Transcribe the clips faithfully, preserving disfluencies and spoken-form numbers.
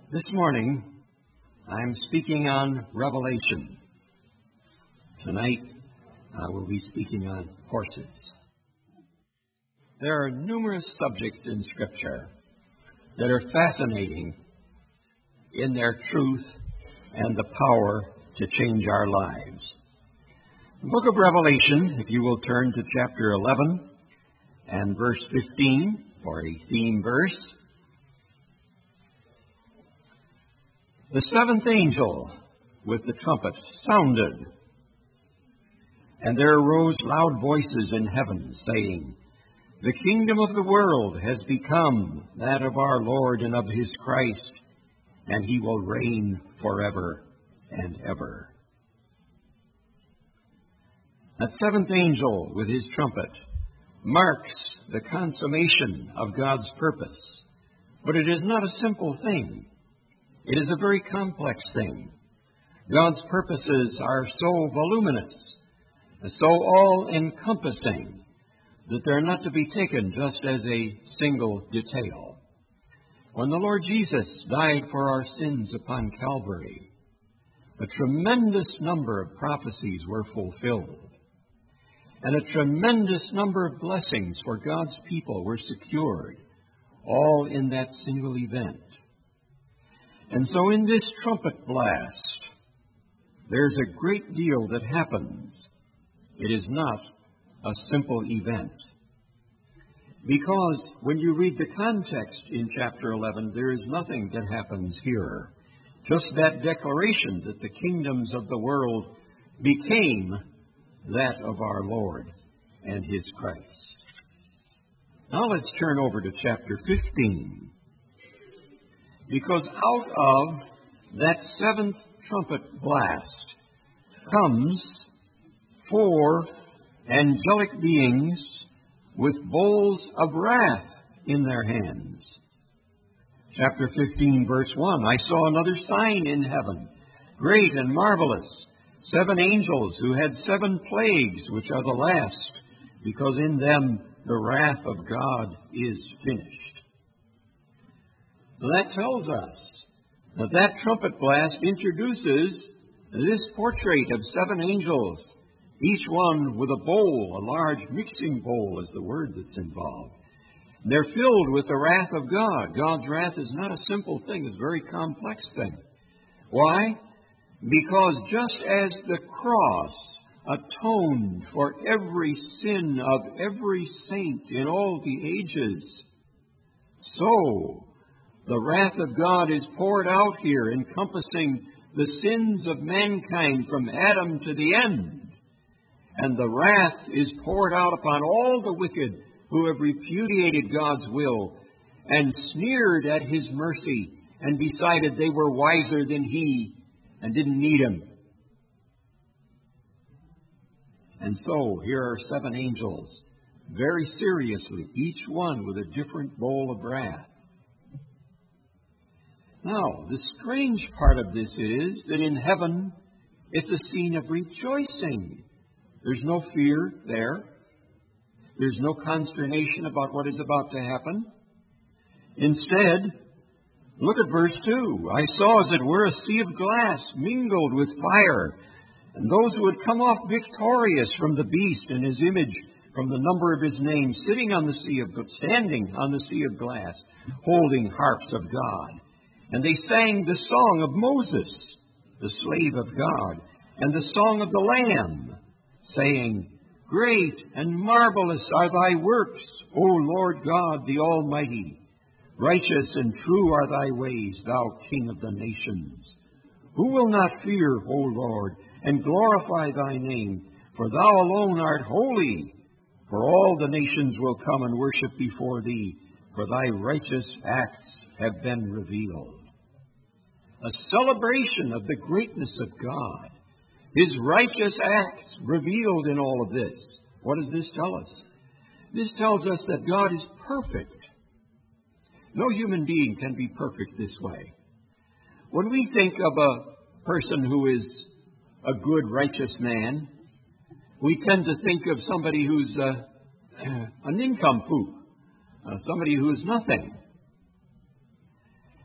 This morning, I'm speaking on Revelation. Tonight, I will be speaking on horses. There are numerous subjects in Scripture that are fascinating in their truth and the power to change our lives. The book of Revelation, if you will turn to chapter eleven and verse fifteen for a theme verse. The seventh angel with the trumpet sounded, and there arose loud voices in heaven, saying, The kingdom of the world has become that of our Lord and of his Christ, and he will reign forever and ever. That seventh angel with his trumpet marks the consummation of God's purpose, but it is not a simple thing. It is a very complex thing. God's purposes are so voluminous, so all-encompassing, that they're not to be taken just as a single detail. When the Lord Jesus died for our sins upon Calvary, a tremendous number of prophecies were fulfilled, and a tremendous number of blessings for God's people were secured, all in that single event. And so in this trumpet blast, there's a great deal that happens. It is not a simple event. Because when you read the context in chapter eleven, there is nothing that happens here. Just that declaration that the kingdoms of the world became that of our Lord and his Christ. Now let's turn over to chapter fifteen. Because out of that seventh trumpet blast comes four angelic beings with bowls of wrath in their hands. Chapter fifteen, verse one, I saw another sign in heaven, great and marvelous, seven angels who had seven plagues, which are the last, because in them the wrath of God is finished. So that tells us that that trumpet blast introduces this portrait of seven angels, each one with a bowl, a large mixing bowl is the word that's involved. They're filled with the wrath of God. God's wrath is not a simple thing, it's a very complex thing. Why? Because just as the cross atoned for every sin of every saint in all the ages, so the wrath of God is poured out here, encompassing the sins of mankind from Adam to the end. And the wrath is poured out upon all the wicked who have repudiated God's will and sneered at his mercy and decided they were wiser than he and didn't need him. And so here are seven angels, very seriously, each one with a different bowl of wrath. Now, the strange part of this is that in heaven, it's a scene of rejoicing. There's no fear there. There's no consternation about what is about to happen. Instead, look at verse two. I saw, as it were, a sea of glass mingled with fire, and those who had come off victorious from the beast and his image, from the number of his name, sitting on the sea of, standing on the sea of glass, holding harps of God. And they sang the song of Moses, the slave of God, and the song of the Lamb, saying, Great and marvelous are thy works, O Lord God, the Almighty. Righteous and true are thy ways, thou King of the nations. Who will not fear, O Lord, and glorify thy name? For thou alone art holy. For all the nations will come and worship before thee, for thy righteous acts have been revealed. A celebration of the greatness of God, his righteous acts revealed in all of this. What does this tell us? This tells us that God is perfect. No human being can be perfect this way. When we think of a person who is a good, righteous man, we tend to think of somebody who's a, a nincompoop, uh, somebody who's nothing.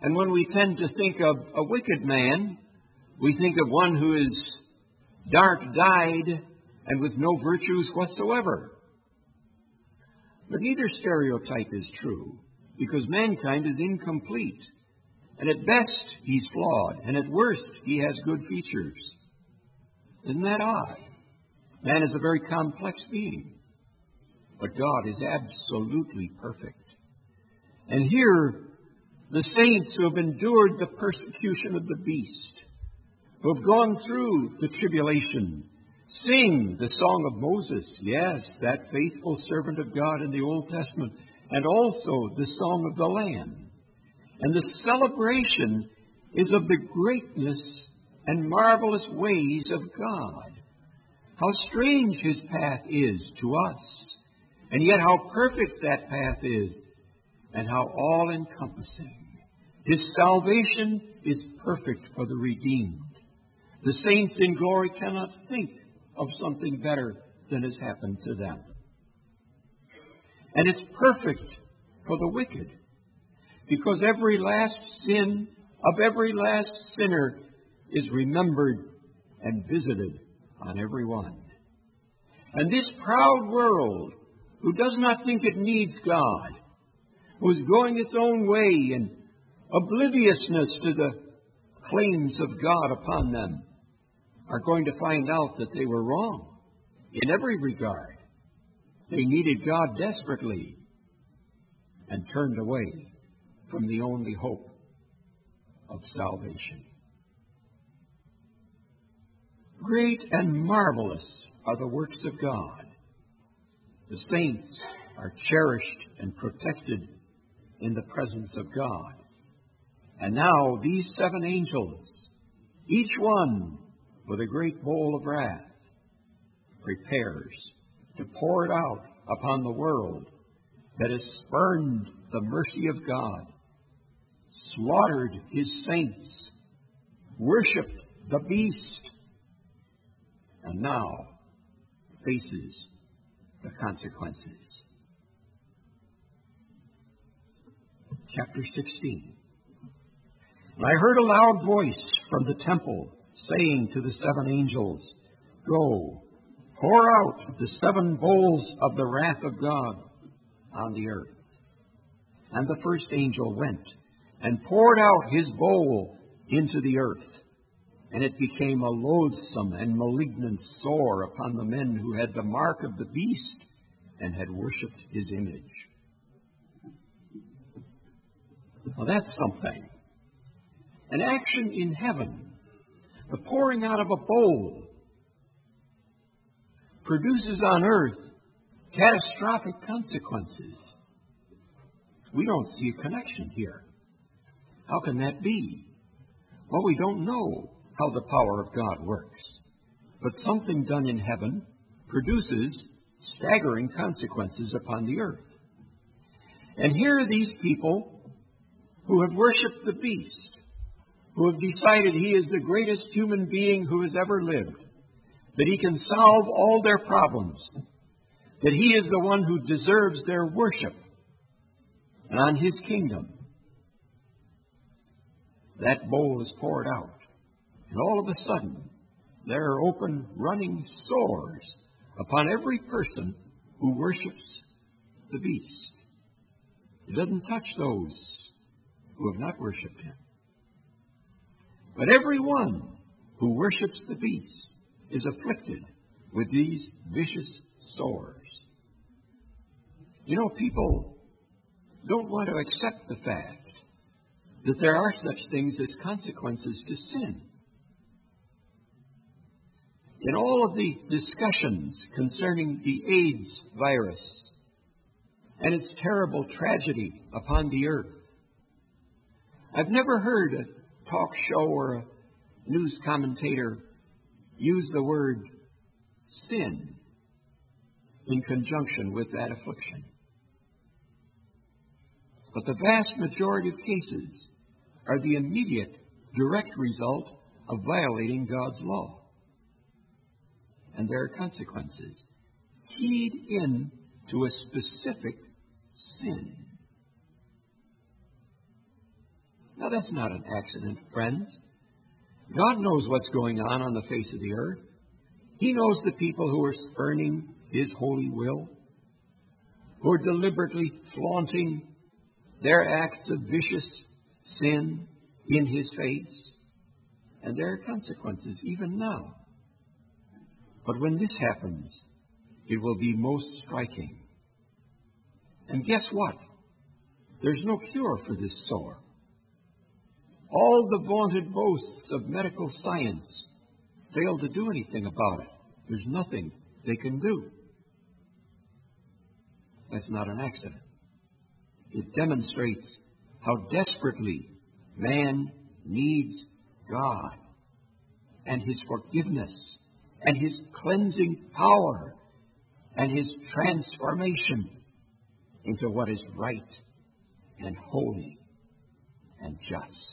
And when we tend to think of a wicked man, we think of one who is dark-dyed and with no virtues whatsoever. But neither stereotype is true, because mankind is incomplete. And at best, he's flawed, and at worst, he has good features. Isn't that odd? Man is a very complex being, but God is absolutely perfect. And here, the saints who have endured the persecution of the beast, who have gone through the tribulation, sing the song of Moses, yes, that faithful servant of God in the Old Testament, and also the song of the Lamb. And the celebration is of the greatness and marvelous ways of God. How strange his path is to us, and yet how perfect that path is, and how all-encompassing. His salvation is perfect for the redeemed. The saints in glory cannot think of something better than has happened to them. And it's perfect for the wicked, because every last sin of every last sinner is remembered and visited on every one. And this proud world, who does not think it needs God, who is going its own way in obliviousness to the claims of God upon them, are going to find out that they were wrong in every regard. They needed God desperately and turned away from the only hope of salvation. Great and marvelous are the works of God. The saints are cherished and protected in the presence of God. And now these seven angels, each one with a great bowl of wrath, prepares to pour it out upon the world that has spurned the mercy of God, slaughtered his saints, worshipped the beast, and now faces the consequences. Chapter sixteen. And I heard a loud voice from the temple saying to the seven angels, "Go, pour out the seven bowls of the wrath of God on the earth." And the first angel went and poured out his bowl into the earth. And it became a loathsome and malignant sore upon the men who had the mark of the beast and had worshipped his image. Well, that's something. An action in heaven, the pouring out of a bowl, produces on earth catastrophic consequences. We don't see a connection here. How can that be? Well, we don't know how the power of God works. But something done in heaven produces staggering consequences upon the earth. And here are these people who have worshipped the beast, who have decided he is the greatest human being who has ever lived, that he can solve all their problems, that he is the one who deserves their worship, and on his kingdom, that bowl is poured out. And all of a sudden, there are open running sores upon every person who worships the beast. It doesn't touch those who have not worshipped him. But everyone who worships the beast is afflicted with these vicious sores. You know, people don't want to accept the fact that there are such things as consequences to sin. In all of the discussions concerning the AIDS virus and its terrible tragedy upon the earth, I've never heard a talk show or a news commentator use the word sin in conjunction with that affliction. But the vast majority of cases are the immediate, direct result of violating God's law. And there are consequences keyed in to a specific sin. Now, that's not an accident, friends. God knows what's going on on the face of the earth. He knows the people who are spurning His holy will, who are deliberately flaunting their acts of vicious sin in His face. And there are consequences even now. But when this happens, it will be most striking. And guess what? There's no cure for this sore. All the vaunted boasts of medical science fail to do anything about it. There's nothing they can do. That's not an accident. It demonstrates how desperately man needs God and His forgiveness and His cleansing power and His transformation into what is right and holy and just.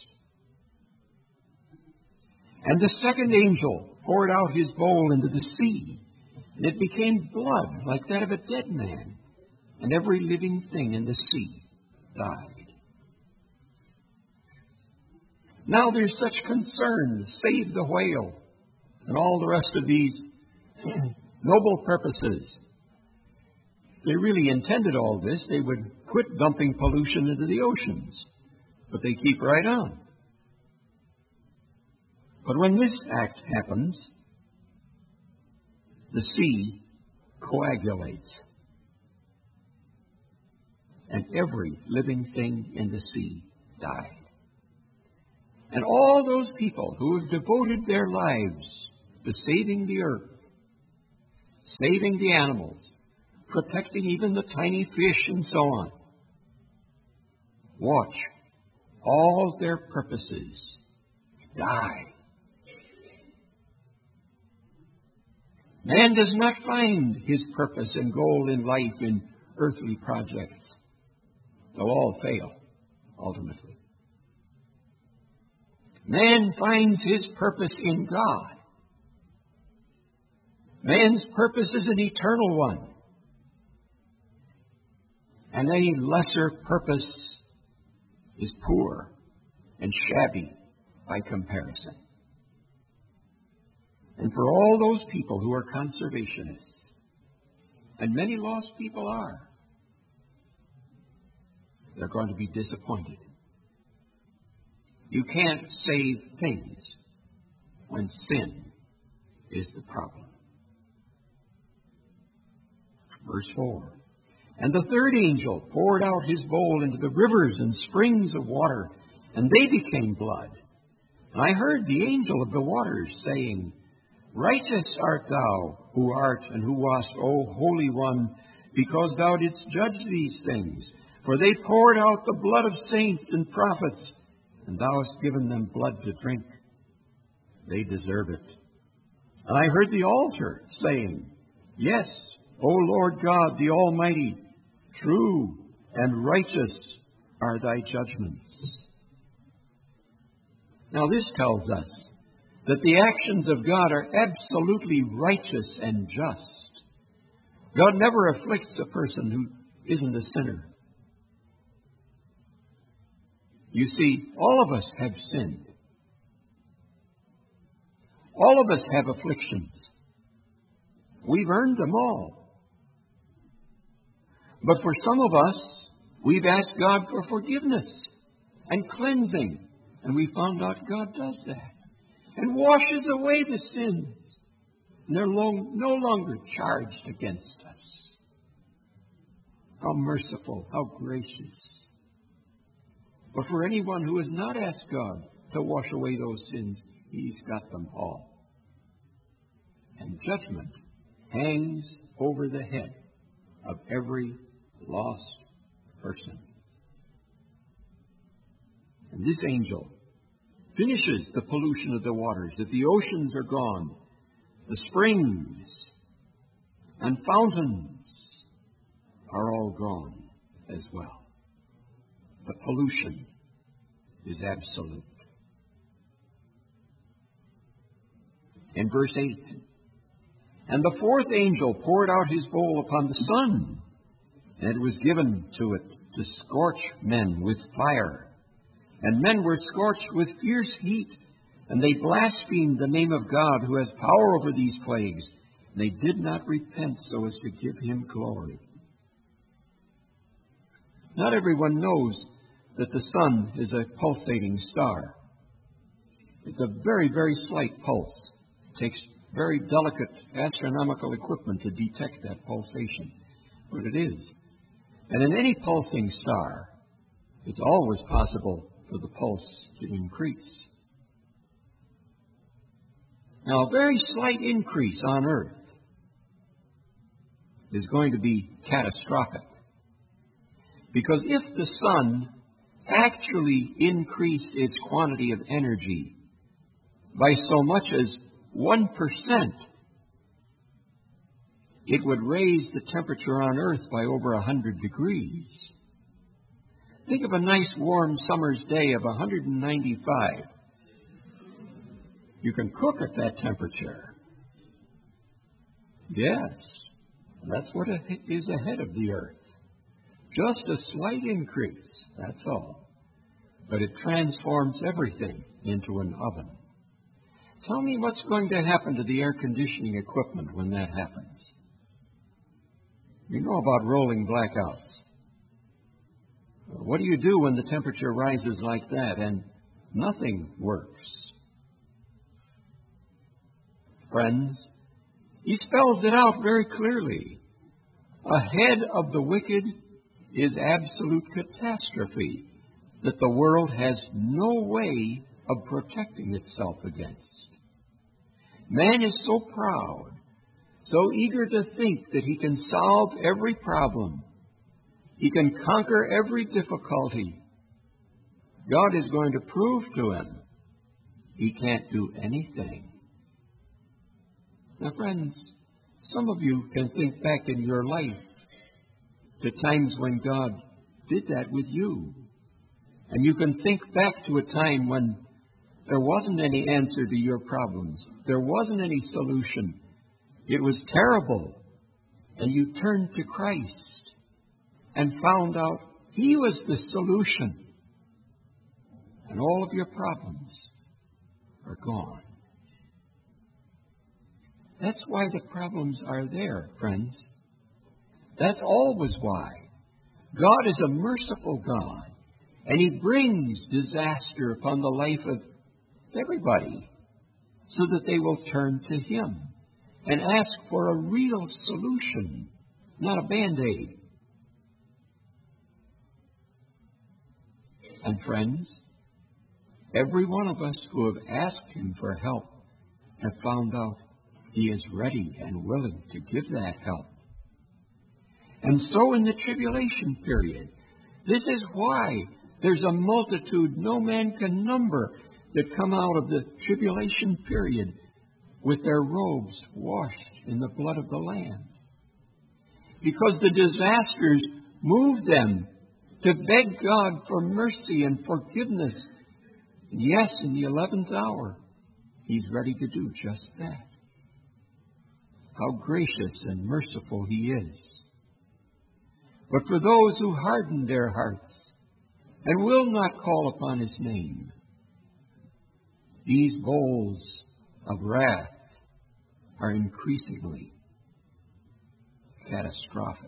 And the second angel poured out his bowl into the sea, and it became blood like that of a dead man, and every living thing in the sea died. Now there's such concern, save the whale, and all the rest of these noble purposes. If they really intended all this, they would quit dumping pollution into the oceans. But they keep right on. But when this act happens, the sea coagulates. And every living thing in the sea died. And all those people who have devoted their lives to saving the earth, saving the animals, protecting even the tiny fish and so on, watch all their purposes die. Man does not find his purpose and goal in life in earthly projects. They'll all fail, ultimately. Man finds his purpose in God. Man's purpose is an eternal one. And any lesser purpose is poor and shabby by comparison. And for all those people who are conservationists, and many lost people are, they're going to be disappointed. You can't save things when sin is the problem. Verse four. And the third angel poured out his bowl into the rivers and springs of water, and they became blood. And I heard the angel of the waters saying, Righteous art thou, who art and who wast, O Holy One, because thou didst judge these things. For they poured out the blood of saints and prophets, and thou hast given them blood to drink. They deserve it. And I heard the altar saying, Yes, O Lord God, the Almighty, true and righteous are thy judgments. Now this tells us that the actions of God are absolutely righteous and just. God never afflicts a person who isn't a sinner. You see, all of us have sinned. All of us have afflictions. We've earned them all. But for some of us, we've asked God for forgiveness and cleansing, and we found out God does that and washes away the sins. And they're long, no longer charged against us. How merciful, how gracious. But for anyone who has not asked God to wash away those sins, He's got them all. And judgment hangs over the head of every lost person. And this angel finishes the pollution of the waters. That the oceans are gone, the springs and fountains are all gone as well. The pollution is absolute. In verse eight, and the fourth angel poured out his bowl upon the sun, and it was given to it to scorch men with fire. And men were scorched with fierce heat, and they blasphemed the name of God who has power over these plagues. They did not repent so as to give him glory. Not everyone knows that the sun is a pulsating star. It's a very, very slight pulse. It takes very delicate astronomical equipment to detect that pulsation, but it is. And in any pulsing star, it's always possible for the pulse to increase. Now, a very slight increase on Earth is going to be catastrophic. Because if the sun actually increased its quantity of energy by so much as one percent, it would raise the temperature on Earth by over one hundred degrees. Think of a nice warm summer's day of one hundred ninety-five. You can cook at that temperature. Yes, that's what is ahead of the Earth. Just a slight increase, that's all. But it transforms everything into an oven. Tell me what's going to happen to the air conditioning equipment when that happens. You know about rolling blackouts. What do you do when the temperature rises like that and nothing works? Friends, he spells it out very clearly. Ahead of the wicked is absolute catastrophe that the world has no way of protecting itself against. Man is so proud, so eager to think that he can solve every problem. He can conquer every difficulty. God is going to prove to him he can't do anything. Now, friends, some of you can think back in your life to times when God did that with you. And you can think back to a time when there wasn't any answer to your problems. There wasn't any solution. It was terrible. And you turned to Christ and found out he was the solution. And all of your problems are gone. That's why the problems are there, friends. That's always why. God is a merciful God, and he brings disaster upon the life of everybody so that they will turn to him and ask for a real solution, not a Band-Aid. And friends, every one of us who have asked him for help have found out he is ready and willing to give that help. And so in the tribulation period, this is why there's a multitude no man can number that come out of the tribulation period with their robes washed in the blood of the Lamb. Because the disasters move them to beg God for mercy and forgiveness. And yes, in the eleventh hour, he's ready to do just that. How gracious and merciful he is. But for those who harden their hearts and will not call upon his name, these bowls of wrath are increasingly catastrophic.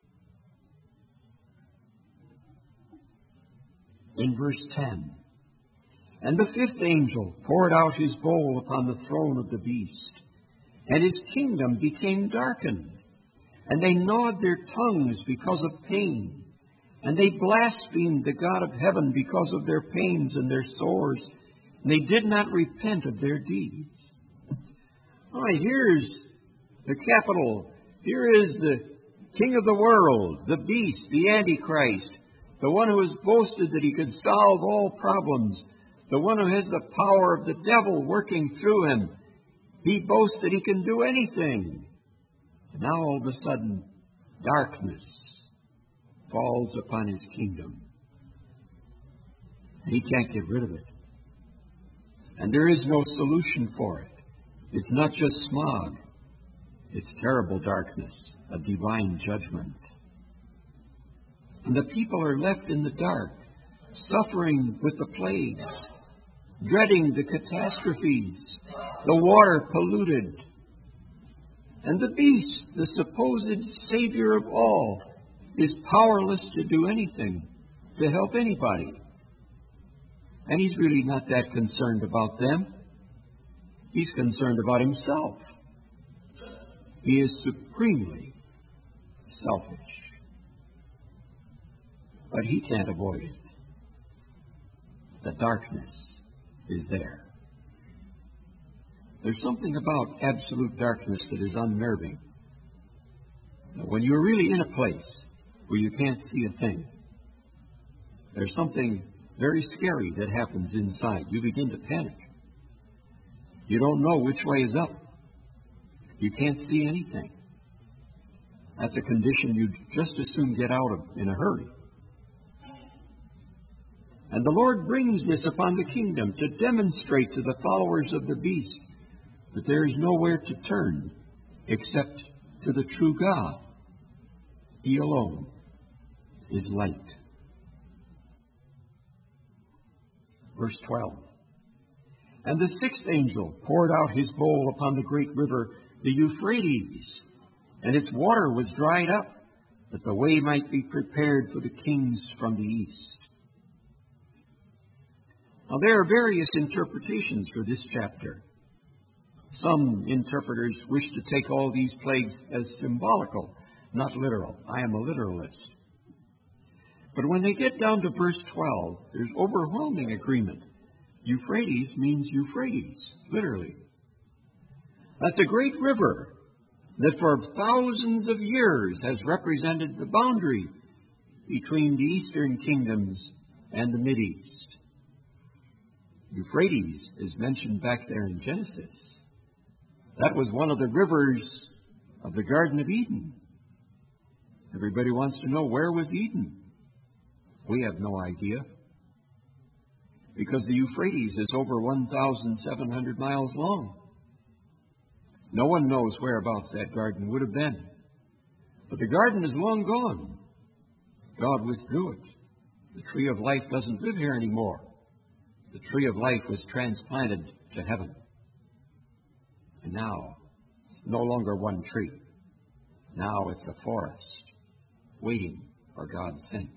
In verse ten, and the fifth angel poured out his bowl upon the throne of the beast, and his kingdom became darkened. And they gnawed their tongues because of pain. And they blasphemed the God of heaven because of their pains and their sores. And they did not repent of their deeds. All right, here's the capital. Here is the king of the world, the beast, the Antichrist, the one who has boasted that he could solve all problems, the one who has the power of the devil working through him. He boasts that he can do anything. Now all of a sudden, darkness falls upon his kingdom. And he can't get rid of it. And there is no solution for it. It's not just smog. It's terrible darkness, a divine judgment. And the people are left in the dark, suffering with the plagues, dreading the catastrophes, the water polluted, and the beast, the supposed savior of all, is powerless to do anything, to help anybody. And he's really not that concerned about them. He's concerned about himself. He is supremely selfish. But he can't avoid it. The darkness is there. There's something about absolute darkness that is unnerving. When you're really in a place where you can't see a thing, there's something very scary that happens inside. You begin to panic. You don't know which way is up. You can't see anything. That's a condition you'd just as soon get out of in a hurry. And the Lord brings this upon the kingdom to demonstrate to the followers of the beast that there is nowhere to turn except to the true God. He alone is light. Verse twelve. And the sixth angel poured out his bowl upon the great river, the Euphrates, and its water was dried up, that the way might be prepared for the kings from the east. Now, there are various interpretations for this chapter. Some interpreters wish to take all these plagues as symbolical, not literal. I am a literalist. But when they get down to verse twelve, there's overwhelming agreement. Euphrates means Euphrates, literally. That's a great river that for thousands of years has represented the boundary between the eastern kingdoms and the Mideast. Euphrates is mentioned back there in Genesis. That was one of the rivers of the Garden of Eden. Everybody wants to know, where was Eden? We have no idea. Because the Euphrates is over one thousand seven hundred miles long. No one knows whereabouts that garden would have been. But the garden is long gone. God withdrew it. The tree of life doesn't live here anymore. The tree of life was transplanted to heaven. And now, it's no longer one tree. Now it's a forest, waiting for God's saints.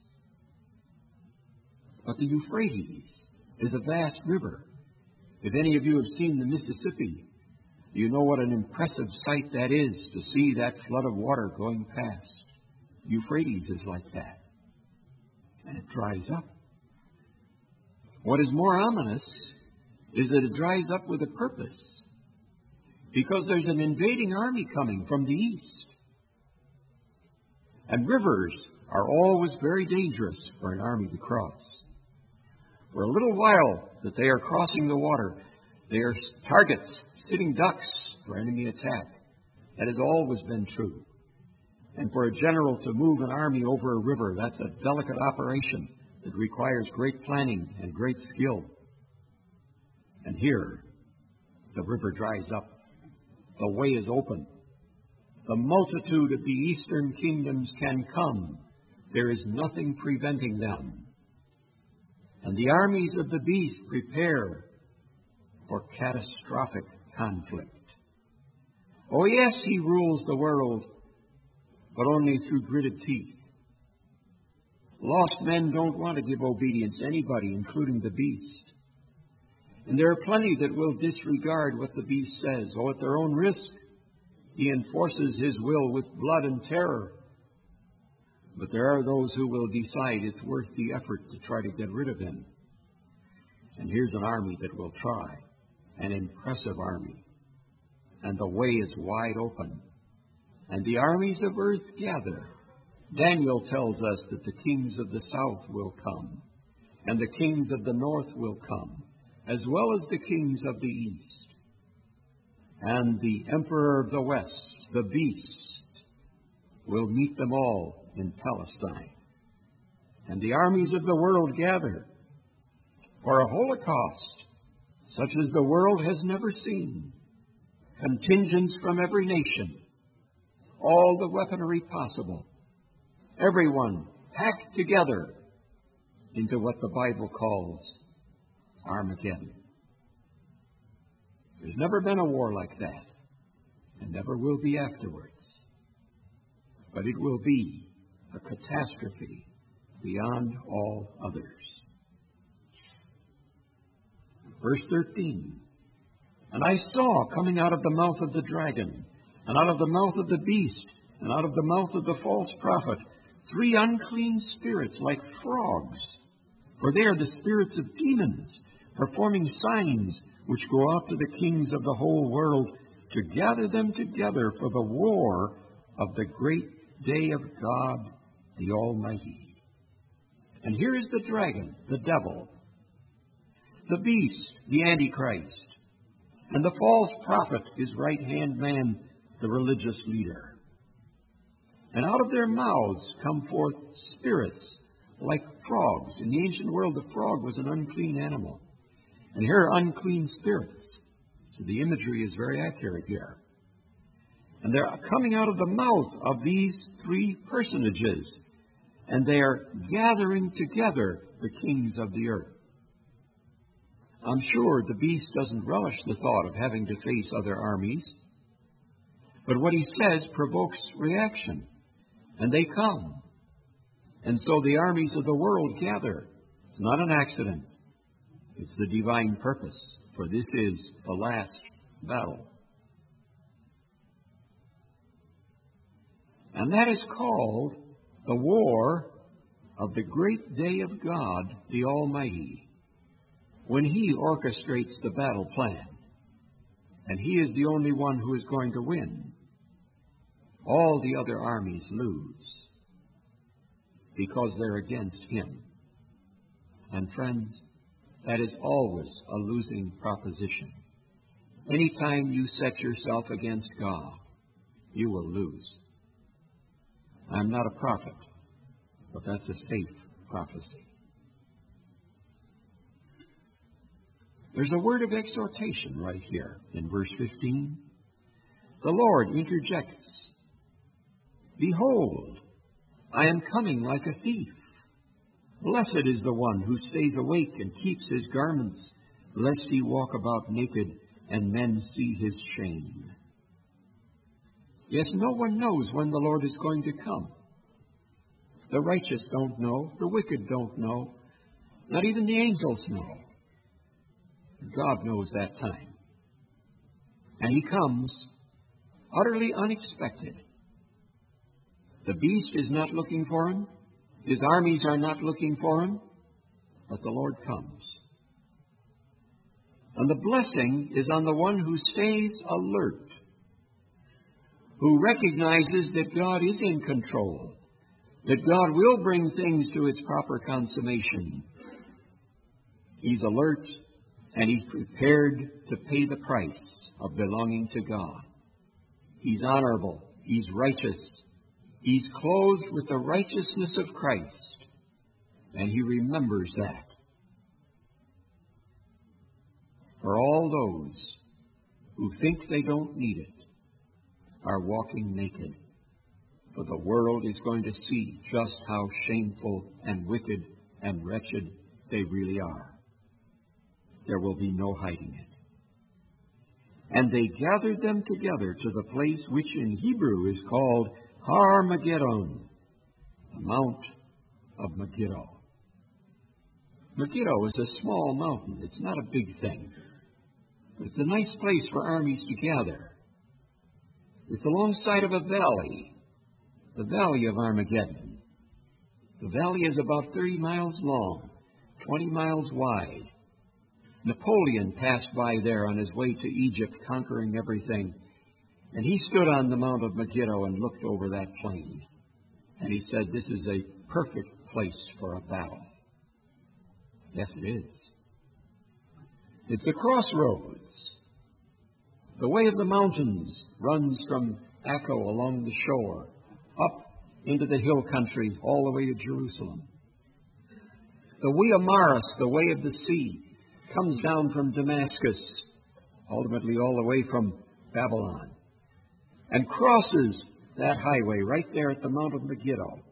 But the Euphrates is a vast river. If any of you have seen the Mississippi, you know what an impressive sight that is, to see that flood of water going past. Euphrates is like that. And it dries up. What is more ominous is that it dries up with a purpose, because there's an invading army coming from the east. And rivers are always very dangerous for an army to cross. For a little while that they are crossing the water, they are targets, sitting ducks for enemy attack. That has always been true. And for a general to move an army over a river, that's a delicate operation that requires great planning and great skill. And here, the river dries up. The way is open. The multitude of the eastern kingdoms can come. There is nothing preventing them. And the armies of the beast prepare for catastrophic conflict. Oh yes, he rules the world, but only through gritted teeth. Lost men don't want to give obedience to anybody, including the beast. And there are plenty that will disregard what the beast says, or at their own risk. He enforces his will with blood and terror. But there are those who will decide it's worth the effort to try to get rid of him. And here's an army that will try, an impressive army. And the way is wide open. And the armies of earth gather. Daniel tells us that the kings of the south will come, and the kings of the north will come, as well as the kings of the east. And the emperor of the west, the beast, will meet them all in Palestine. And the armies of the world gather for a holocaust such as the world has never seen. Contingents from every nation, all the weaponry possible, everyone packed together into what the Bible calls Armageddon. There's never been a war like that, and never will be afterwards. But it will be a catastrophe beyond all others. Verse thirteen, and I saw coming out of the mouth of the dragon, and out of the mouth of the beast, and out of the mouth of the false prophet, three unclean spirits like frogs. For they are the spirits of demons, performing signs which go out to the kings of the whole world to gather them together for the war of the great day of God the Almighty. And here is the dragon, the devil, the beast, the Antichrist, and the false prophet, his right-hand man, the religious leader. And out of their mouths come forth spirits like frogs. In the ancient world, the frog was an unclean animal. And here are unclean spirits. So the imagery is very accurate here. And they're coming out of the mouth of these three personages. And they are gathering together the kings of the earth. I'm sure the beast doesn't relish the thought of having to face other armies. But what he says provokes reaction. And they come. And so the armies of the world gather. It's not an accident. It's the divine purpose, for this is the last battle. And that is called the war of the great day of God, the Almighty, when He orchestrates the battle plan. And He is the only one who is going to win. All the other armies lose because they're against Him. And friends, that is always a losing proposition. Anytime you set yourself against God, you will lose. I'm not a prophet, but that's a safe prophecy. There's a word of exhortation right here in verse fifteen. The Lord interjects, behold, I am coming like a thief. Blessed is the one who stays awake and keeps his garments, lest he walk about naked and men see his shame. Yes, no one knows when the Lord is going to come. The righteous don't know. The wicked don't know. Not even the angels know. God knows that time. And He comes utterly unexpected. The beast is not looking for Him. His armies are not looking for Him. But the Lord comes. And the blessing is on the one who stays alert, who recognizes that God is in control, that God will bring things to its proper consummation. He's alert, and he's prepared to pay the price of belonging to God. He's honorable. He's righteous. He's clothed with the righteousness of Christ, and he remembers that. For all those who think they don't need it are walking naked, for the world is going to see just how shameful and wicked and wretched they really are. There will be no hiding it. And they gathered them together to the place which in Hebrew is called Har-Magedon, the Mount of Megiddo. Megiddo is a small mountain. It's not a big thing. But it's a nice place for armies to gather. It's alongside of a valley, the Valley of Armageddon. The valley is about thirty miles long, twenty miles wide. Napoleon passed by there on his way to Egypt, conquering everything. And he stood on the Mount of Megiddo and looked over that plain. And he said, this is a perfect place for a battle. Yes, it is. It's the crossroads. The way of the mountains runs from Akko along the shore, up into the hill country, all the way to Jerusalem. The Via Maris, the way of the sea, comes down from Damascus, ultimately all the way from Babylon, and crosses that highway right there at the Mount of Megiddo.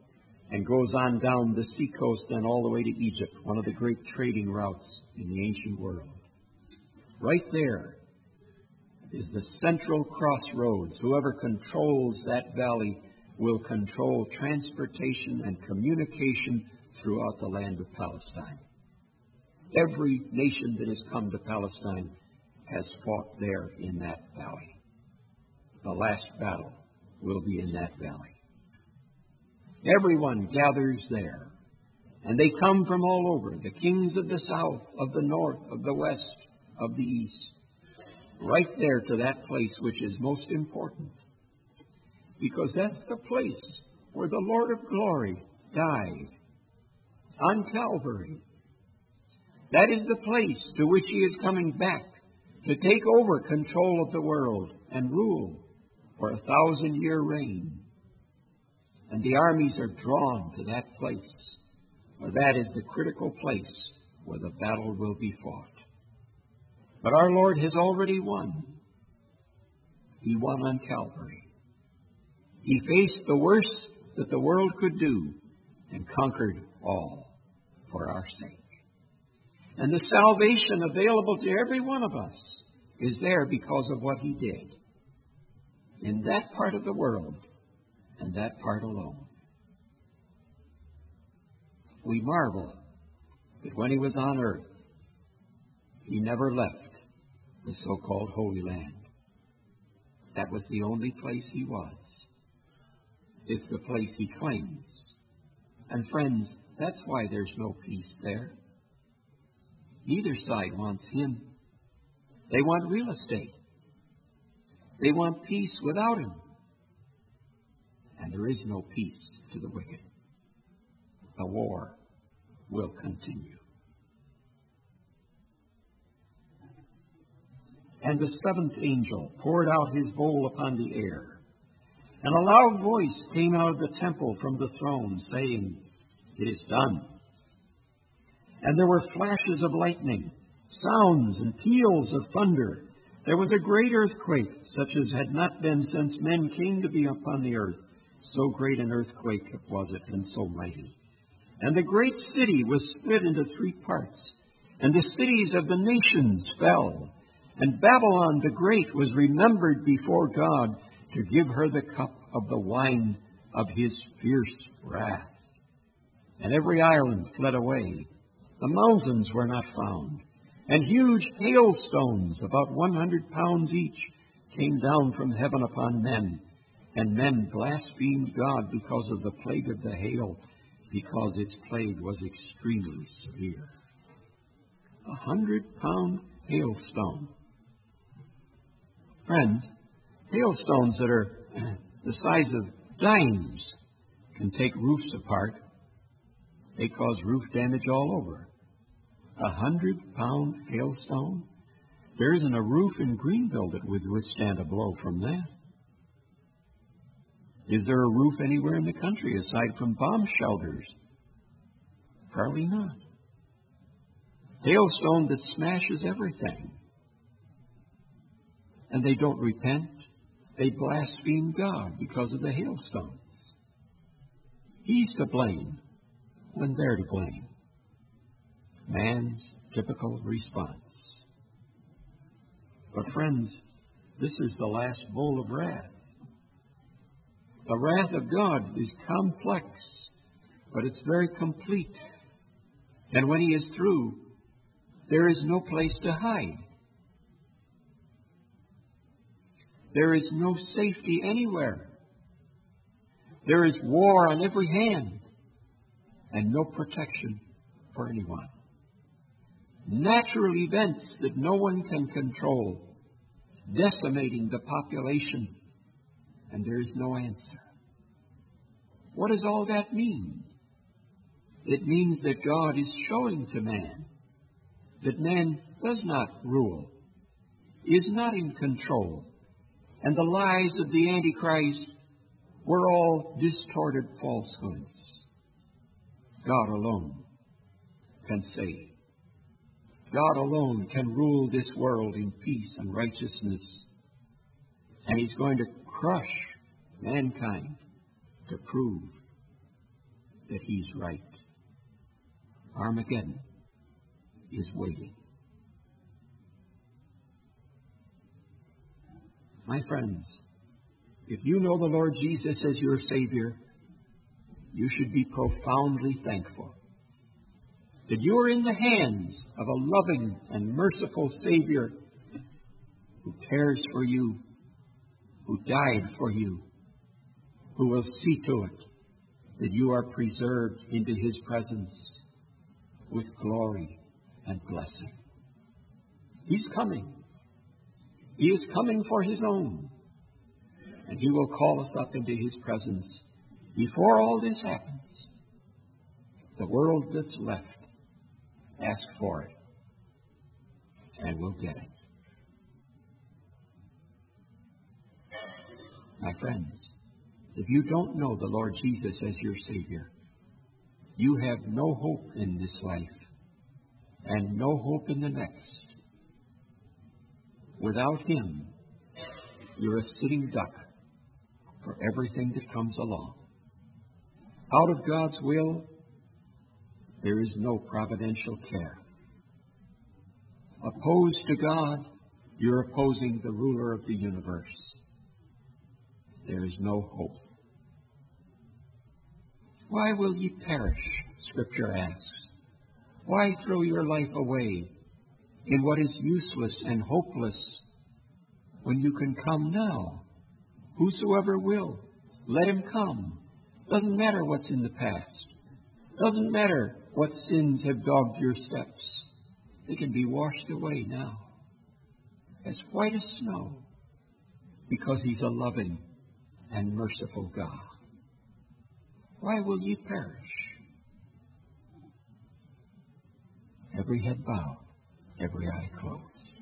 and goes on down the seacoast and all the way to Egypt, one of the great trading routes in the ancient world. Right there is the central crossroads. Whoever controls that valley will control transportation and communication throughout the land of Palestine. Every nation that has come to Palestine has fought there in that valley. The last battle will be in that valley. Everyone gathers there, and they come from all over, the kings of the south, of the north, of the west, of the east, right there to that place which is most important, because that's the place where the Lord of glory died on Calvary. That is the place to which he is coming back to take over control of the world and rule for a thousand-year reign. And the armies are drawn to that place, for that is the critical place where the battle will be fought. But our Lord has already won. He won on Calvary. He faced the worst that the world could do and conquered all for our sake. And the salvation available to every one of us is there because of what he did in that part of the world and that part alone. We marvel that when he was on earth, he never left the so-called Holy Land. That was the only place he was. It's the place he claims. And friends, that's why there's no peace there. Neither side wants him. They want real estate. They want peace without him. And there is no peace to the wicked. The war will continue. And the seventh angel poured out his bowl upon the air, and a loud voice came out of the temple from the throne, saying, "It is done." And there were flashes of lightning, sounds and peals of thunder. There was a great earthquake, such as had not been since men came to be upon the earth. So great an earthquake was it, and so mighty. And the great city was split into three parts, and the cities of the nations fell. And Babylon the Great was remembered before God to give her the cup of the wine of his fierce wrath. And every island fled away. The mountains were not found. And huge hailstones, about one hundred pounds each, came down from heaven upon men. And men blasphemed God because of the plague of the hail, because its plague was extremely severe. A hundred-pound hailstone. Friends, hailstones that are the size of dimes can take roofs apart. They cause roof damage all over. A hundred-pound hailstone? There isn't a roof in Greenville that would withstand a blow from that. Is there a roof anywhere in the country aside from bomb shelters? Probably not. Hailstone that smashes everything. And they don't repent. They blaspheme God because of the hailstones. He's to blame when they're to blame. Man's typical response. But friends, this is the last bowl of wrath. The wrath of God is complex, but it's very complete. And when he is through, there is no place to hide. There is no safety anywhere. There is war on every hand and no protection for anyone. Natural events that no one can control, decimating the population, and there is no answer. What does all that mean? It means that God is showing to man that man does not rule, is not in control, and the lies of the Antichrist were all distorted falsehoods. God alone can save. God alone can rule this world in peace and righteousness. And he's going to crush mankind to prove that he's right. Armageddon is waiting. My friends, if you know the Lord Jesus as your Savior, you should be profoundly thankful that you are in the hands of a loving and merciful Savior who cares for you, who died for you, who will see to it that you are preserved into his presence with glory and blessing. He's coming. He is coming for his own. And he will call us up into his presence before all this happens. The world that's left, ask for it, and we'll get it. My friends, if you don't know the Lord Jesus as your Savior, you have no hope in this life and no hope in the next. Without him, you're a sitting duck for everything that comes along. Out of God's will, there is no providential care. Opposed to God, you're opposing the ruler of the universe. There is no hope. Why will ye perish, Scripture asks? Why throw your life away in what is useless and hopeless when you can come now? Whosoever will, let him come. Doesn't matter what's in the past. Doesn't matter what sins have dogged your steps. They can be washed away now, as white as snow, because he's a loving and merciful God. Why will ye perish? Every head bowed, every eye closed.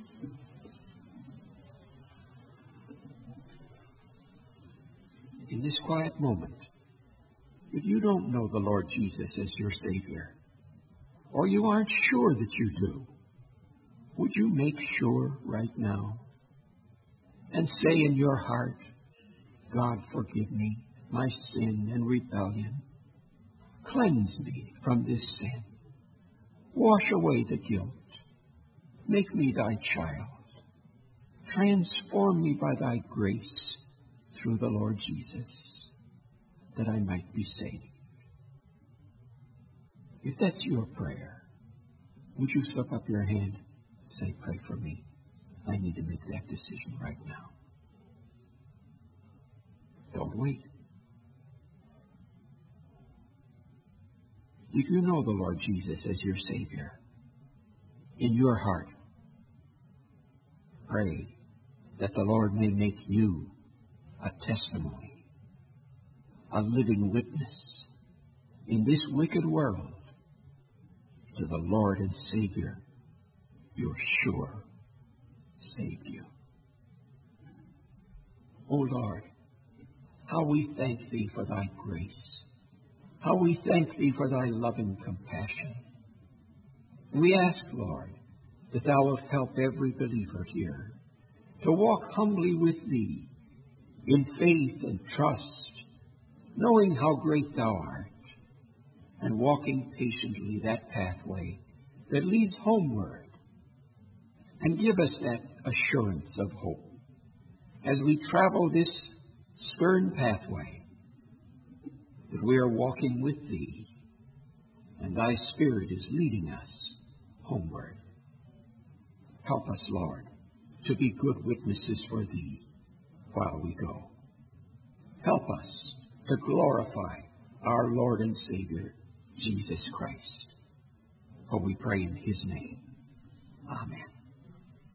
In this quiet moment, if you don't know the Lord Jesus as your Savior, or you aren't sure that you do, would you make sure right now and say in your heart, God, forgive me my sin and rebellion. Cleanse me from this sin. Wash away the guilt. Make me thy child. Transform me by thy grace through the Lord Jesus, that I might be saved. If that's your prayer, would you slip up your hand and say, pray for me? I need to make that decision right now. Don't wait. If you know the Lord Jesus as your Savior, in your heart, pray that the Lord may make you a testimony, a living witness in this wicked world to the Lord and Savior you're sure saved you. O Lord, how we thank thee for thy grace. How we thank thee for thy loving compassion. We ask, Lord, that thou wilt help every believer here to walk humbly with thee in faith and trust, knowing how great thou art, and walking patiently that pathway that leads homeward. And give us that assurance of hope as we travel this stern pathway, that we are walking with thee, and thy Spirit is leading us homeward. Help us, Lord, to be good witnesses for thee while we go. Help us to glorify our Lord and Savior, Jesus Christ. For we pray in his name. Amen.